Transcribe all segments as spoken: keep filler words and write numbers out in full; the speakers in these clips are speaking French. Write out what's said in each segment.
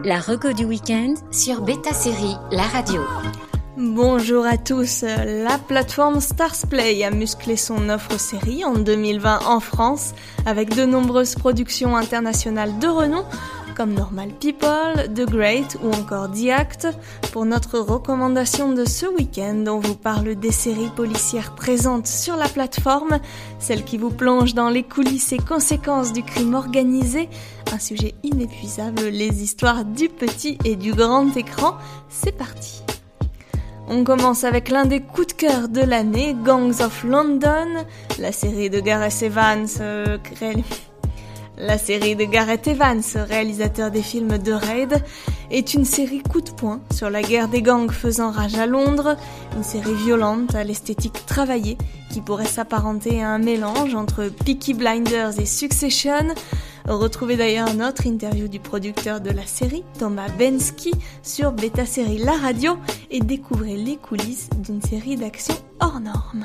La reco du week-end sur Beta Série, la radio. Bonjour à tous, la plateforme Starzplay a musclé son offre série en deux mille vingt en France avec de nombreuses productions internationales de renom comme Normal People, The Great ou encore The Act. Pour notre recommandation de ce week-end, on vous parle des séries policières présentes sur la plateforme, celles qui vous plongent dans les coulisses et conséquences du crime organisé, un sujet inépuisable, les histoires du petit et du grand écran. C'est parti. On commence avec l'un des coups de cœur de l'année, Gangs of London, la série de Gareth Evans, euh, cré... La série de Gareth Evans, réalisateur des films de Raid, est une série coup de poing sur la guerre des gangs faisant rage à Londres, une série violente à l'esthétique travaillée qui pourrait s'apparenter à un mélange entre Peaky Blinders et Succession. Retrouvez d'ailleurs notre interview du producteur de la série, Thomas Bensky, sur Beta Série La Radio et découvrez les coulisses d'une série d'action hors norme.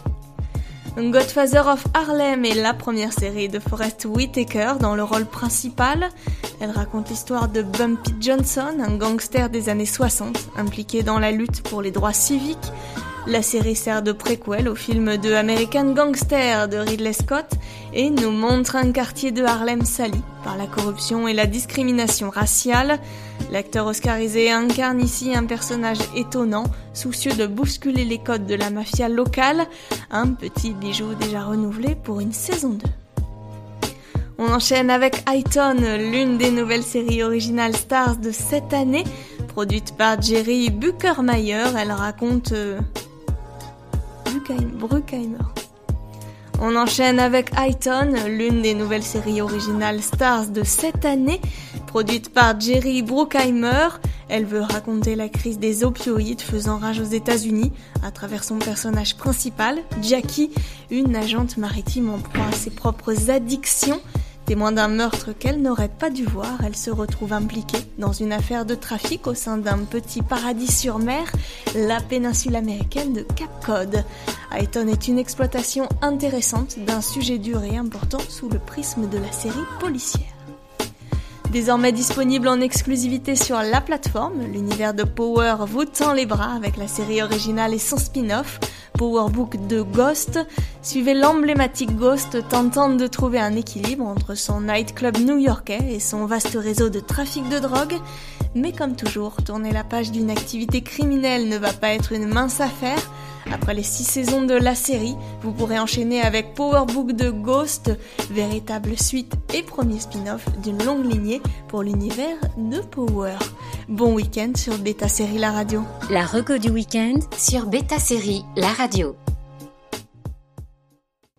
Godfather of Harlem est la première série de Forest Whitaker dans le rôle principal. Elle raconte l'histoire de Bumpy Johnson, un gangster des années soixante, impliqué dans la lutte pour les droits civiques. La série sert de préquel au film de American Gangster de Ridley Scott et nous montre un quartier de Harlem sali par la corruption et la discrimination raciale. L'acteur oscarisé incarne ici un personnage étonnant, soucieux de bousculer les codes de la mafia locale, un petit bijou déjà renouvelé pour une saison deux. On enchaîne avec Highton, l'une des nouvelles séries originales Starz de cette année, produite par Jerry Bruckheimer. Elle raconte... Euh... Bruckheimer. On enchaîne avec Highton, l'une des nouvelles séries originales Starz de cette année, produite par Jerry Bruckheimer. Elle veut raconter la crise des opioïdes faisant rage aux États-Unis à travers son personnage principal, Jackie, une agente maritime en proie à ses propres addictions. Témoin d'un meurtre qu'elle n'aurait pas dû voir, elle se retrouve impliquée dans une affaire de trafic au sein d'un petit paradis sur mer, la péninsule américaine de Cape Cod. Highton est une exploitation intéressante d'un sujet dur et important sous le prisme de la série policière. Désormais disponible en exclusivité sur la plateforme, l'univers de Power vous tend les bras avec la série originale et son spin-off, Power Book de Ghost. Suivez l'emblématique Ghost tentant de trouver un équilibre entre son nightclub new-yorkais et son vaste réseau de trafic de drogue. Mais comme toujours, tourner la page d'une activité criminelle ne va pas être une mince affaire. Après les six saisons de la série, vous pourrez enchaîner avec Power Book de Ghost, véritable suite et premier spin-off d'une longue lignée pour l'univers de Power. Bon week-end sur Beta Série La Radio. La reco du week-end sur Beta Série La Radio.